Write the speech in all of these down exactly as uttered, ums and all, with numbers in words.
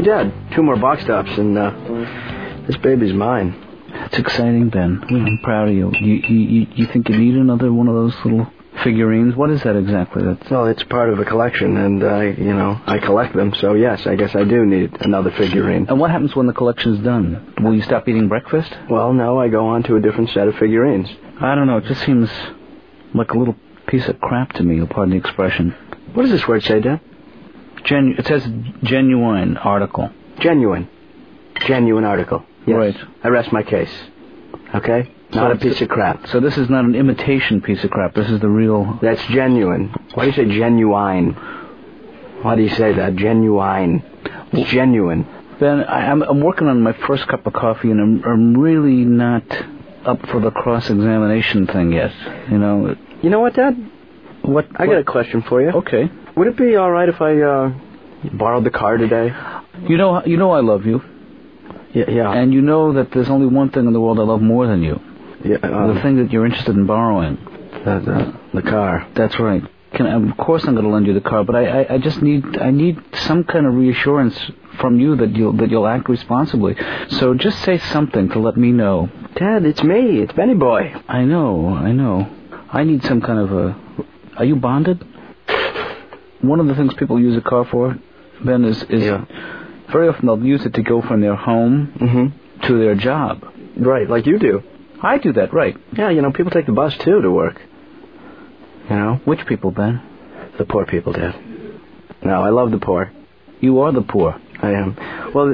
Dad. Two more box tops, and uh, this baby's mine. That's exciting, Ben. I'm proud of you. You, you. you think you need another one of those little figurines? What is that exactly? That's... Well, it's part of a collection, and, uh, you know, I collect them, so yes, I guess I do need another figurine. And what happens when the collection's done? Will you stop eating breakfast? Well, no, I go on to a different set of figurines. I don't know, it just seems like a little piece of crap to me, you'll pardon the expression. What does this word say, Dad? Genu- it says genuine article. Genuine. Genuine article. Yes. Right. I rest my case. Okay? Not a piece of crap. So this is not an imitation piece of crap. This is the real... That's genuine. Why do you say genuine? Why do you say that? Genuine. It's genuine. Ben, I, I'm, I'm working on my first cup of coffee, and I'm, I'm really not up for the cross-examination thing yet. You know... You know what, Dad? What? I what? got a question for you. Okay. Would it be all right if I uh, borrowed the car today? You know, you know I love you. Yeah, yeah. And you know that there's only one thing in the world I love more than you. Yeah, um, the thing that you're interested in borrowing. The, the, the car. That's right. Can, of course I'm going to lend you the car, but I, I, I just need I need some kind of reassurance from you that you'll that you'll act responsibly. So just say something to let me know. Dad, it's me. It's Benny Boy. I know, I know. I need some kind of a... Are you bonded? One of the things people use a car for, Ben, is, is yeah. very often they'll use it to go from their home mm-hmm. to their job. Right, like you do. I do that, right. Yeah, you know, people take the bus, too, to work. You know? Which people, Ben? The poor people, Dad. No, I love the poor. You are the poor. I am. Well...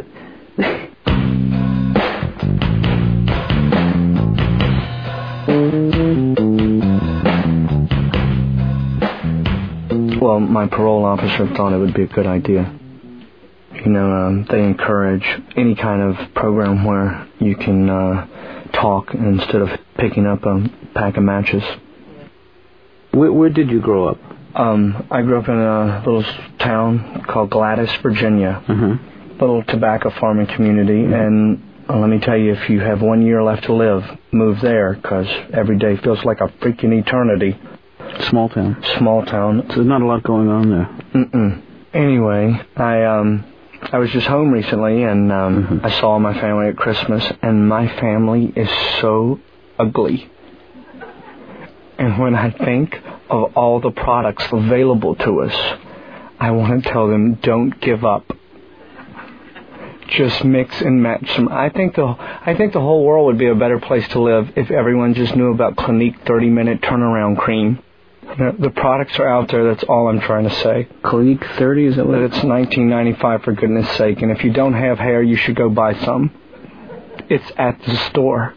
Well, my parole officer thought it would be a good idea. You know, um, they encourage any kind of program where you can uh, talk instead of picking up a pack of matches. Where, where did you grow up? Um, I grew up in a little town called Gladys, Virginia. Mm-hmm. Little tobacco farming community. Mm-hmm. And uh, let me tell you, if you have one year left to live, move there, because every day feels like a freaking eternity. Small town. Small town. So there's not a lot going on there. Mm-mm. Anyway, I um, I was just home recently, and um, mm-hmm. I saw my family at Christmas, and my family is so ugly. And when I think of all the products available to us, I want to tell them, don't give up. Just mix and match some. I think the I think the whole world would be a better place to live if everyone just knew about Clinique thirty-minute turnaround cream. The, the products are out there. That's all I'm trying to say. Clinique thirty, is that what? That it's nineteen ninety-five for goodness sake. And if you don't have hair, you should go buy some. It's at the store.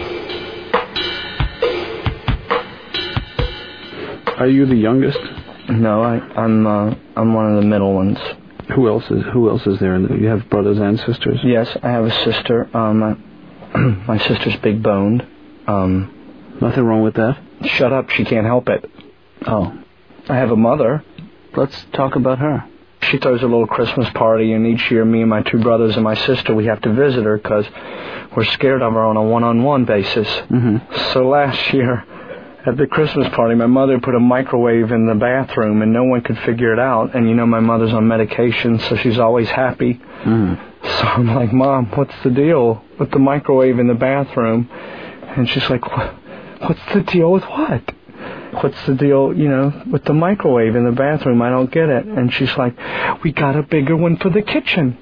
Are you the youngest? No, I, I'm uh, I'm one of the middle ones. Who else is Who else is there? You have brothers and sisters? Yes, I have a sister. Um, my, my sister's big boned. Um, Nothing wrong with that. Shut up! She can't help it. Oh, I have a mother. Let's talk about her. She throws a little Christmas party, and each year, me and my two brothers and my sister, we have to visit her because we're scared of her on a one-on-one basis. Mm-hmm. So last year, at the Christmas party, my mother put a microwave in the bathroom, and no one could figure it out. And you know, my mother's on medication, so she's always happy. Mm. So I'm like, Mom, what's the deal with the microwave in the bathroom? And she's like, what's the deal with what? What's the deal, you know, with the microwave in the bathroom? I don't get it. And she's like, we got a bigger one for the kitchen.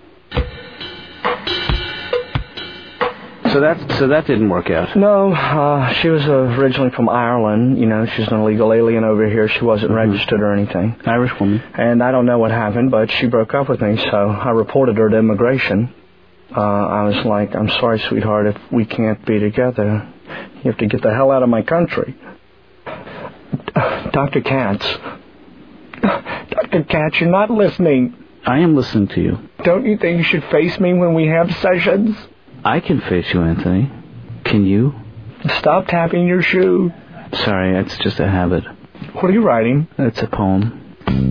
So that so that didn't work out. No, uh, she was uh, originally from Ireland. You know, she's an illegal alien over here. She wasn't mm-hmm. registered or anything. Irish woman. And I don't know what happened, but she broke up with me, so I reported her to immigration. Uh, I was like, I'm sorry, sweetheart, if we can't be together, you have to get the hell out of my country. Doctor Katz. Doctor Katz, you're not listening. I am listening to you. Don't you think you should face me when we have sessions? I can face you, Anthony. Can you? Stop tapping your shoe. Sorry, it's just a habit. What are you writing? It's a poem.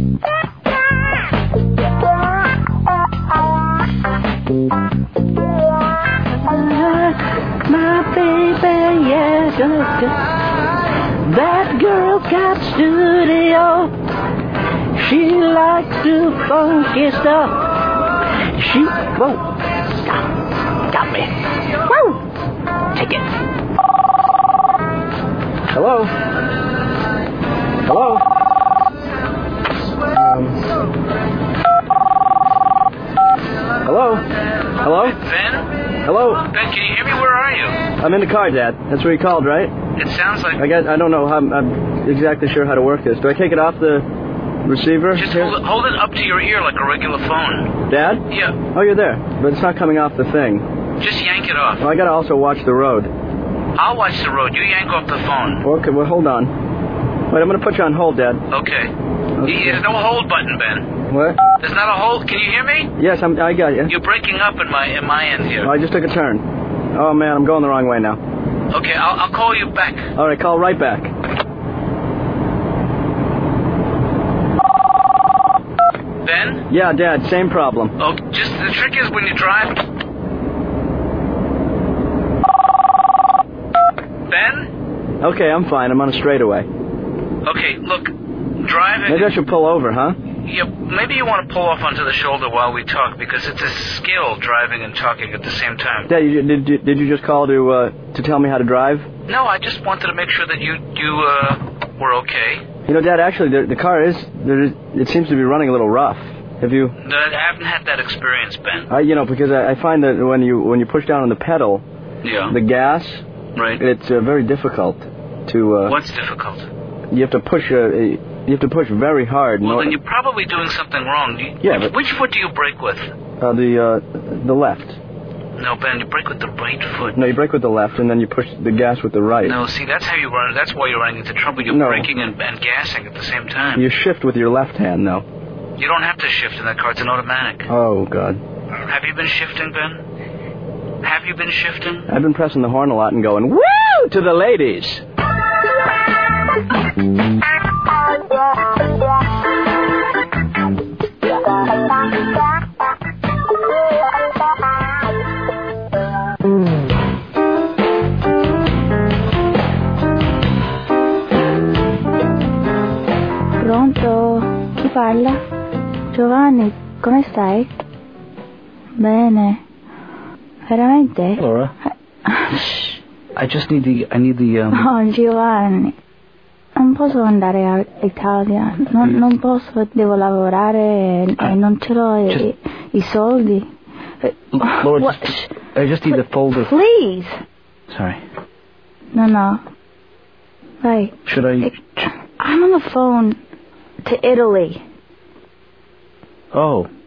My baby, yes, that girl got studio. She likes to funky stuff. she? Whoa. Got, got me. Woo. Take it. Hello? Hello? Um, hello? Hello? Ben? Hello? Ben, can you hear me? Where are you? I'm in the car, Dad. That's where you called, right? It sounds like... I guess I don't know how I'm, I'm exactly sure how to work this. Do I take it off the receiver? Just here? hold it, hold it up to your ear like a regular phone. Dad? Yeah. Oh, you're there. But it's not coming off the thing. Just yank it off. Well, I gotta also watch the road. I'll watch the road. You yank off the phone. Okay, well, hold on. Wait, I'm gonna put you on hold, Dad. Okay. Okay. There's no hold button, Ben. What? There's not a hold. Can you hear me? Yes, I'm, I got you. You're breaking up in my in my end here. Oh, I just took a turn. Oh, man, I'm going the wrong way now. Okay, I'll, I'll call you back. All right, call right back. Ben? Yeah, Dad, same problem. Oh, just the trick is when you drive... Ben? Okay, I'm fine. I'm on a straightaway. Okay, look, driving... Maybe I should pull over, huh? Yeah, maybe you want to pull off onto the shoulder while we talk, because it's a skill, driving and talking at the same time. Dad, you, did, did, did you just call to uh, to tell me how to drive? No, I just wanted to make sure that you, you uh, were okay. You know, Dad, actually, the, the car is, there is... It seems to be running a little rough. Have you... I haven't had that experience, Ben. Uh, you know, because I, I find that when you when you push down on the pedal, Yeah. the gas, Right. it's uh, very difficult to... Uh, What's difficult? You have to push... Uh, you have to push very hard. Well, no, then you're probably doing something wrong. You, Yeah, which, but- which foot do you brake with? Uh, the uh, the left. No, Ben, you brake with the right foot. No, you brake with the left, and then you push the gas with the right. No, see, that's how you run. That's why you're running into trouble. You're No. braking and, and gassing at the same time. You shift with your left hand, though. You don't have to shift in that car. It's an automatic. Oh, God. Have you been shifting, Ben? Have you been shifting? I've been pressing the horn a lot and going, woo, to the ladies. Pronto? Chi parla? Giovanni, come stai? Bene. Veramente? Laura, Shh. I just need the... I need the... Um, Oh, Giovanni. Non posso andare a Italia. Non, non posso, devo lavorare e, e non ce l'ho i, Just- i soldi. Laura, What? just, I just need the folder. Please. Sorry. No, no. Vai. Should I... I'm on the phone to Italy. Oh.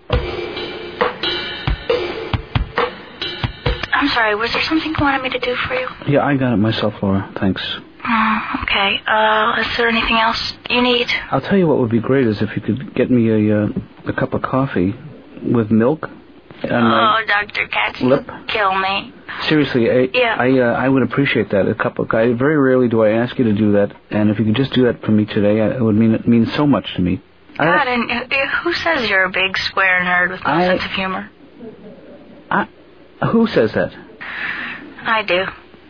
I'm sorry, was there something you wanted me to do for you? Yeah, I got it myself, Laura. Thanks. Oh, okay. Uh, is there anything else you need? I'll tell you what would be great is if you could get me a uh, a cup of coffee with milk. And Oh, uh, Doctor Katz, lip? you kill me. seriously, I Yeah. I, uh, I would appreciate that. A cup of I very rarely do I ask you to do that, and if you could just do that for me today, I, it would mean it means so much to me. I- God, and uh, who says you're a big square nerd with no I- sense of humor? I, who says that? I do.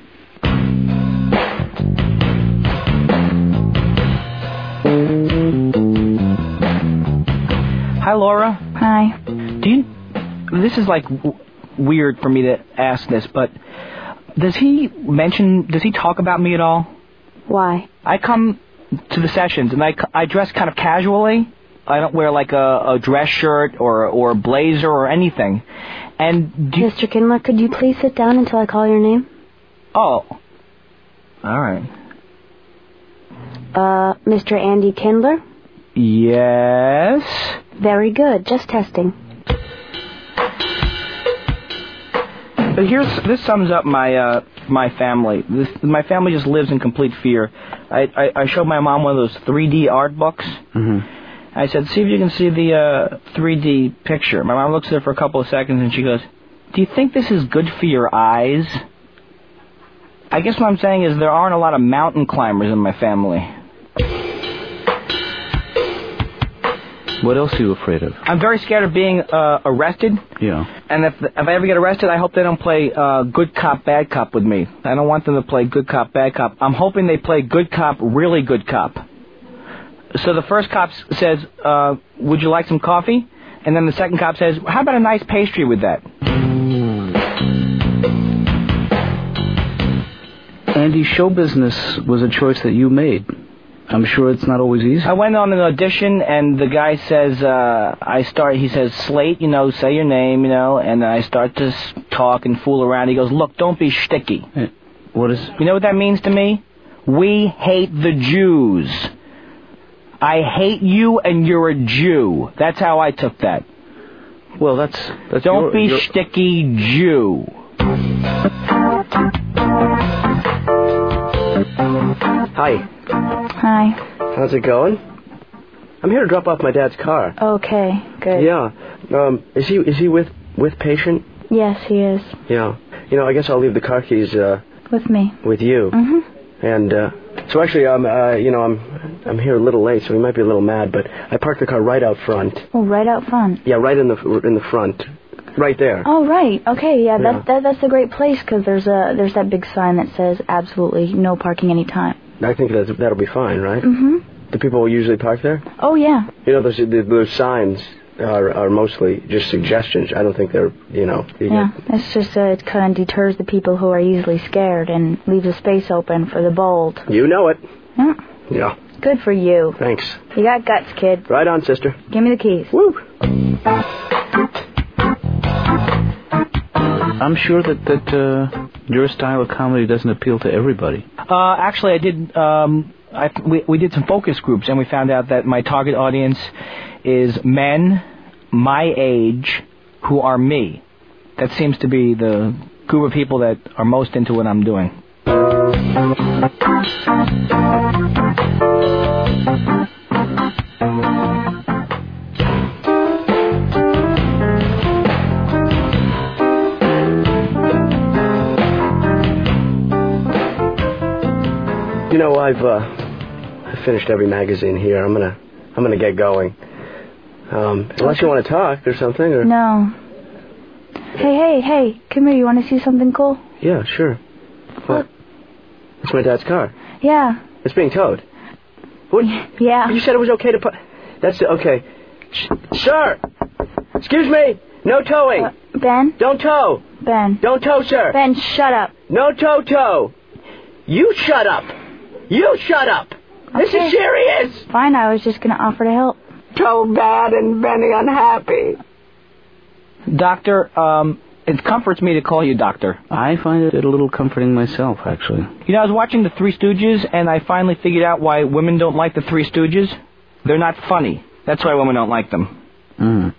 Hi, Laura. Hi. Do you? This is like w- weird for me to ask this, but does he mention? Does he talk about me at all? Why? I come to the sessions and I, c- I dress kind of casually. I don't wear like a, a dress shirt or or a blazer or anything. And do you, Mister Kindler, could you please sit down until I call your name? oh, all right. Uh, Mister Andy Kindler? Yes. Very good. Just testing. But here's this sums up my uh, my family. This, my family just lives in complete fear. I, I, I showed my mom one of those three D art books. Mm-hmm. I said, see if you can see the uh, three D picture. My mom looks at it for a couple of seconds and she goes, do you think this is good for your eyes? I guess what I'm saying is there aren't a lot of mountain climbers in my family. What else are you afraid of? I'm very scared of being uh, arrested. Yeah. And if if I ever get arrested, I hope they don't play uh, good cop, bad cop with me. I don't want them to play good cop, bad cop. I'm hoping they play good cop, really good cop. So the first cop s- says, uh, would you like some coffee? And then the second cop says, how about a nice pastry with that? Andy, show business was a choice that you made. I'm sure it's not always easy. I went on an audition, and the guy says, uh, I start, he says, Slate, you know, say your name, you know, and I start to s- talk and fool around. He goes, look, don't be shticky. Hey, what is... You know what that means to me? We hate the Jews. I hate you, and you're a Jew. That's how I took that. Well, that's... that's don't your, be your... shticky Jew. Hi. Hi. How's it going? I'm here to drop off my dad's car. Okay, good. Yeah. Um, is he is he with with patient? Yes, he is. Yeah. You know, I guess I'll leave the car keys uh, With me. with you. Mm-hmm. And uh, so actually, um, uh, you know, I'm I'm here a little late, so he might be a little mad. But I parked the car right out front. Oh, right out front. Yeah, right in the in the front, right there. Oh, right. Okay, yeah, Yeah. That, that that's a great place because there's a there's that big sign that says absolutely no parking anytime. I think that's, that'll be fine, right? Mm-hmm. Do people usually park there? Oh, yeah. You know, those those signs are are mostly just suggestions. I don't think they're, you know. You Yeah, get- it's just uh, it kind of deters the people who are easily scared and leaves a space open for the bold. You know it. Yeah. Yeah. Good for you. Thanks. You got guts, kid. Right on, sister. Give me the keys. Woo. I'm sure that, that uh, your style of comedy doesn't appeal to everybody. Uh, actually, I did. Um, I, we, we did some focus groups, and we found out that my target audience is men my age who are me. That seems to be the group of people that are most into what I'm doing. You know, I've uh, I've finished every magazine here. I'm gonna I'm gonna get going. Um, unless you want to talk or something, or No. Hey, hey, hey, come here. You want to see something cool? yeah, sure. What? It's my dad's car. Yeah. It's being towed. What? Yeah. You said it was okay to put. That's okay. Sh- sir, excuse me. No towing. Uh, Ben? Don't tow. Ben. Don't tow, sir. Ben, shut up. No tow tow. You shut up. You shut up. This Okay. is serious. Fine, I was just going to offer to help. So bad and Benny unhappy. Doctor, um, it comforts me to call you doctor. I find it a little comforting myself, actually. You know, I was watching The Three Stooges, and I finally figured out why women don't like The Three Stooges. They're not funny. That's why women don't like them. Mm.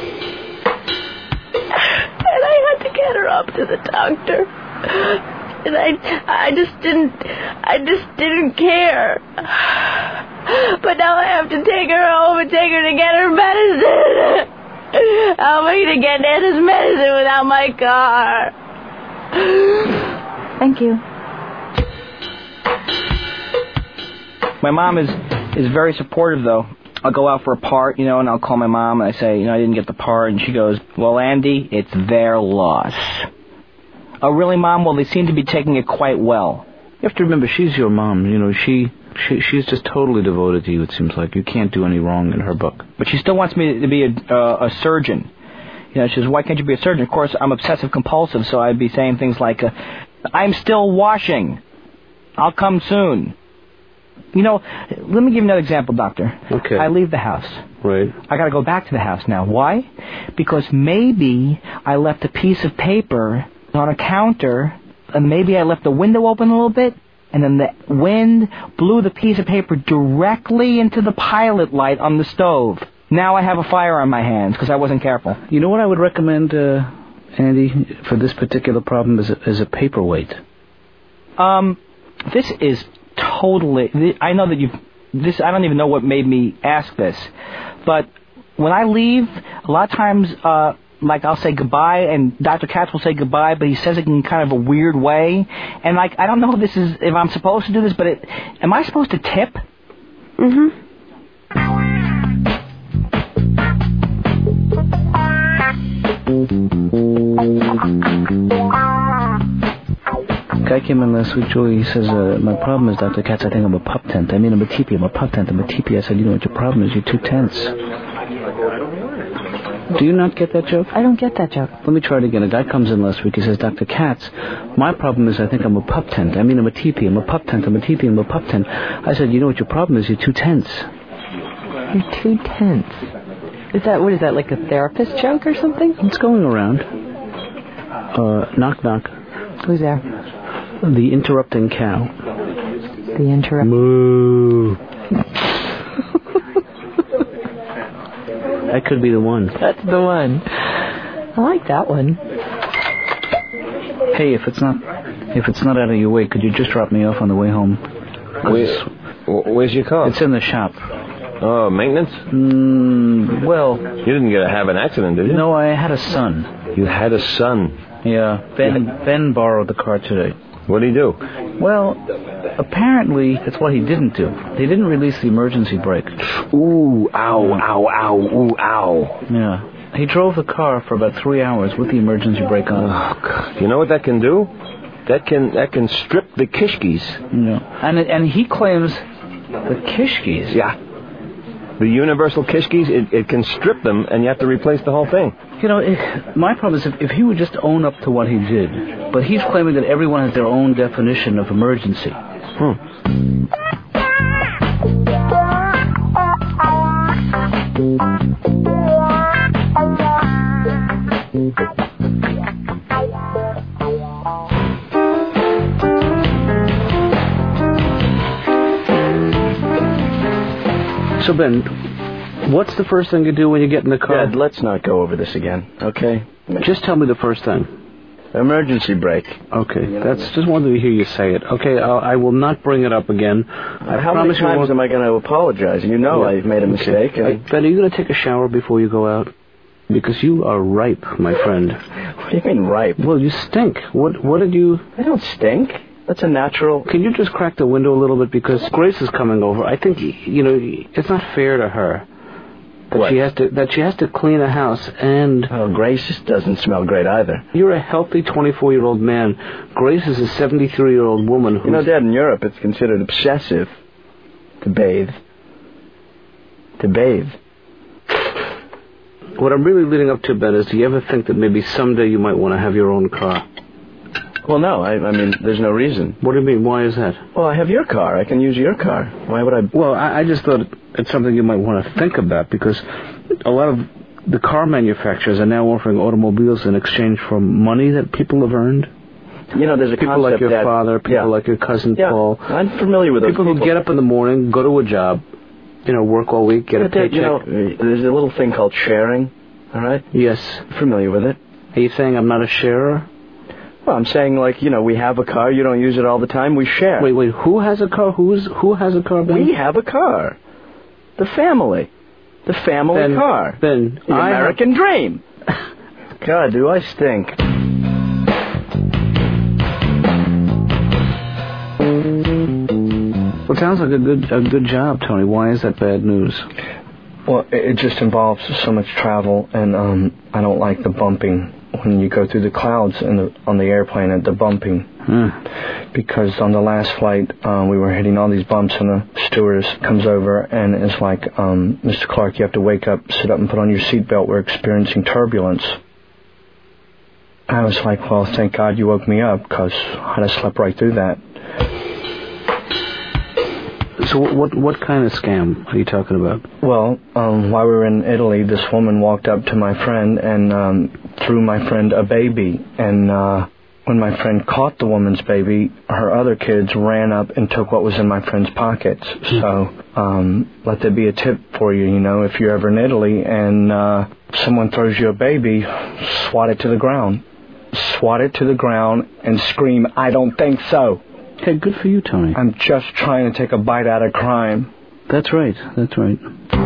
And I had to get her up to the doctor. And I, I just didn't, I just didn't care. But now I have to take her home and take her to get her medicine. How am I going to get Nana's medicine without my car? Thank you. My mom is is very supportive, though. I'll go out for a part, you know, and I'll call my mom, and I say, you know, I didn't get the part, and she goes, well, Andy, it's their loss. Oh, really, Mom? Well, they seem to be taking it quite well. You have to remember, she's your mom. You know, she, she she's just totally devoted to you, it seems like. You can't do any wrong in her book. But she still wants me to be a, uh, a surgeon. You know, she says, why can't you be a surgeon? Of course, I'm obsessive-compulsive, so I'd be saying things like, uh, I'm still washing. I'll come soon. You know, let me give you another example, Doctor. Okay. I leave the house. Right. I got to go back to the house now. Why? Because maybe I left a piece of paper on a counter, and maybe I left the window open a little bit, and then the wind blew the piece of paper directly into the pilot light on the stove. Now I have a fire on my hands because I wasn't careful. You know what I would recommend, uh, Andy, for this particular problem is a, is a paperweight. Um, this is totally... I know that you've... This, I don't even know what made me ask this, but when I leave, a lot of times... Uh, like, I'll say goodbye, and Doctor Katz will say goodbye, but he says it in kind of a weird way. And, like, I don't know if this is, if I'm supposed to do this, but it, am I supposed to tip? Mm-hmm. Guy came in last week, Julie. He says, uh, my problem is, Doctor Katz, I think I'm a pup tent. I mean, I'm a teepee. I'm a pup tent. I'm a teepee. I said, you know what your problem is? You're two tents. Do you not get that joke? I don't get that joke. Let me try it again. A guy comes in last week. He says, Doctor Katz, my problem is I think I'm a pup tent. I mean, I'm a teepee. I'm a pup tent. I'm a teepee. I'm a pup tent. I said, you know what your problem is? You're too tense. You're too tense. Is that, what is that, like a therapist joke or something? It's going around. Uh, knock, knock. Who's there? The interrupting cow. The interrupting... Moo. That could be the one. That's the one. I like that one. Hey, if it's not if it's not out of your way, could you just drop me off on the way home? Where, where's your car? It's in the shop. Oh, maintenance? Mm, well... You didn't get to have an accident, did you? No, I had a son. You had a son? Yeah, Ben, Ben borrowed the car today. What did he do? Well, apparently, it's what he didn't do. They didn't release the emergency brake. Ooh, ow, ow, ow, ooh, ow. Yeah. He drove the car for about three hours with the emergency brake on. Oh, God. You know what that can do? That can that can strip the kishkis. Yeah. And, it, and he claims the kishkis. Yeah. The universal kishkis, it, it can strip them, and you have to replace the whole thing. You know, it, my problem is if, if he would just own up to what he did. But he's claiming that everyone has their own definition of emergency. Hmm. So, Ben, what's the first thing you do when you get in the car? Dad, let's not go over this again, okay? Just tell me the first thing. Emergency brake. Okay, that's just wanted to hear you say it. Okay, I'll, I will not bring it up again. I How promise many times you am I going to apologize? You know yeah. I've made a mistake. Okay. And... Uh, Ben, are you going to take a shower before you go out? Because you are ripe, my friend. What do you mean ripe? Well, you stink. What What did you... I don't stink. That's a natural... Can you just crack the window a little bit? Because Grace is coming over. I think, you know, it's not fair to her. That what? she has to that she has to clean a house and... Oh, Grace just doesn't smell great either. You're a healthy twenty-four-year-old man. Grace is a seventy-three-year-old woman who's... You know, Dad, in Europe it's considered obsessive to bathe. To bathe. What I'm really leading up to, Ben, is do you ever think that maybe someday you might want to have your own car? Well, no. I, I mean, there's no reason. What do you mean? Why is that? Well, I have your car. I can use your car. Why would I... Well, I, I just thought it's something you might want to think about, because a lot of the car manufacturers are now offering automobiles in exchange for money that people have earned. You know, there's a people concept like your that, father, people yeah. like your cousin yeah, Paul. I'm familiar with those people. People who get up in the morning, go to a job, you know, work all week, get but a paycheck. You know, there's a little thing called sharing, all right? Yes. Familiar with it. Are you saying I'm not a sharer? Well, I'm saying, like, you know, we have a car, you don't use it all the time, we share. Wait, wait, who has a car? Who's Who has a car, Ben? We have a car. The family. The family Ben, car. Ben, the I American have... dream. God, do I stink. Well, it sounds like a good a good job, Tony. Why is that bad news? Well, it just involves so much travel, and um, I don't like the bumping when you go through the clouds in the, on the airplane at the bumping. Hmm. Because on the last flight, uh, we were hitting all these bumps, and the stewardess comes over, and it's like, um, Mister Clark, you have to wake up, sit up, and put on your seatbelt. We're experiencing turbulence. I was like, well, thank God you woke me up, because I'd have slept right through that. So what what kind of scam are you talking about? Well, um, while we were in Italy, this woman walked up to my friend and um, threw my friend a baby. And uh, when my friend caught the woman's baby, her other kids ran up and took what was in my friend's pockets. So um, let there be a tip for you, you know, if you're ever in Italy and uh, someone throws you a baby, swat it to the ground. Swat it to the ground and scream, I don't think so. Okay, good for you, Tony. I'm just trying to take a bite out of crime. That's right. That's right.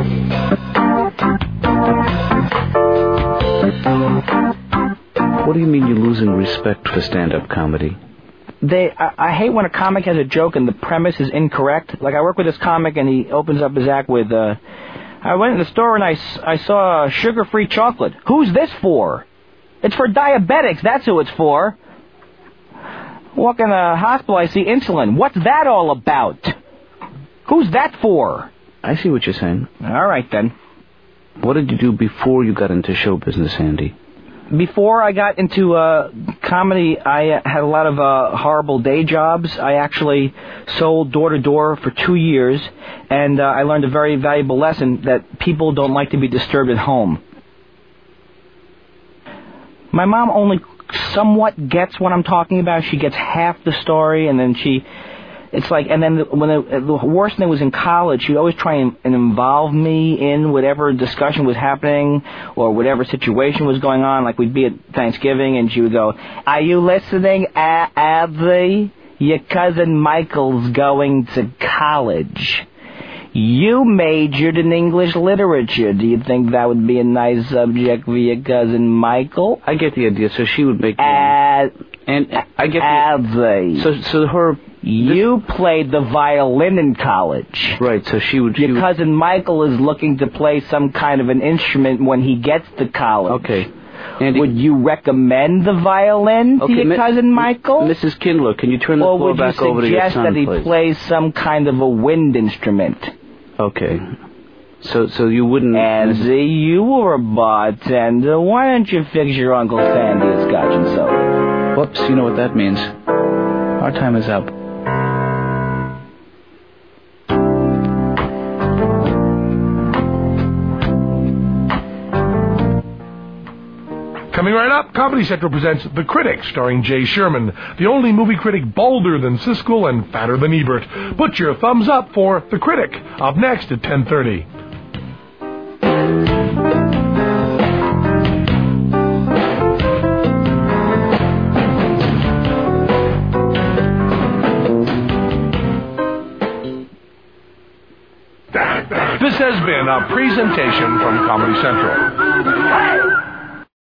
What do you mean you're losing respect for stand-up comedy? They, I, I hate when a comic has a joke and the premise is incorrect. Like, I work with this comic and he opens up his act with, uh, I went in the store and I, I saw sugar-free chocolate. Who's this for? It's for diabetics. That's who it's for. Walk in the hospital, I see insulin. What's that all about? Who's that for? I see what you're saying. All right, then. What did you do before you got into show business, Andy? Before I got into uh, comedy, I uh, had a lot of uh, horrible day jobs. I actually sold door-to-door for two years, and uh, I learned a very valuable lesson that people don't like to be disturbed at home. My mom only somewhat gets what I'm talking about. She gets half the story, and then she... It's like, and then when the, the worst thing was in college, she would always try and, and involve me in whatever discussion was happening or whatever situation was going on. Like we'd be at Thanksgiving, and she would go, "Are you listening, Abby? Your cousin Michael's going to college. You majored in English literature. Do you think that would be a nice subject for your cousin Michael?" I get the idea. So she would make... Uh, and I get the... So, so her... You played the violin in college. Right, so she would... She Your would, cousin Michael is looking to play some kind of an instrument when he gets to college. Okay. Andy, would you recommend the violin okay, to your Mi- cousin Michael? Missus Kindler, can you turn the or floor would you back over to your suggest son, that he please? plays some kind of a wind instrument? Okay. So so you wouldn't... Andy, you were a bartender. Why don't you fix your Uncle Sandy a scotch and soda? Whoops, you know what that means. Our time is up. Coming right up, Comedy Central presents The Critic, starring Jay Sherman, the only movie critic bolder than Siskel and fatter than Ebert. Put your thumbs up for The Critic, up next at ten thirty. This has been a presentation from Comedy Central.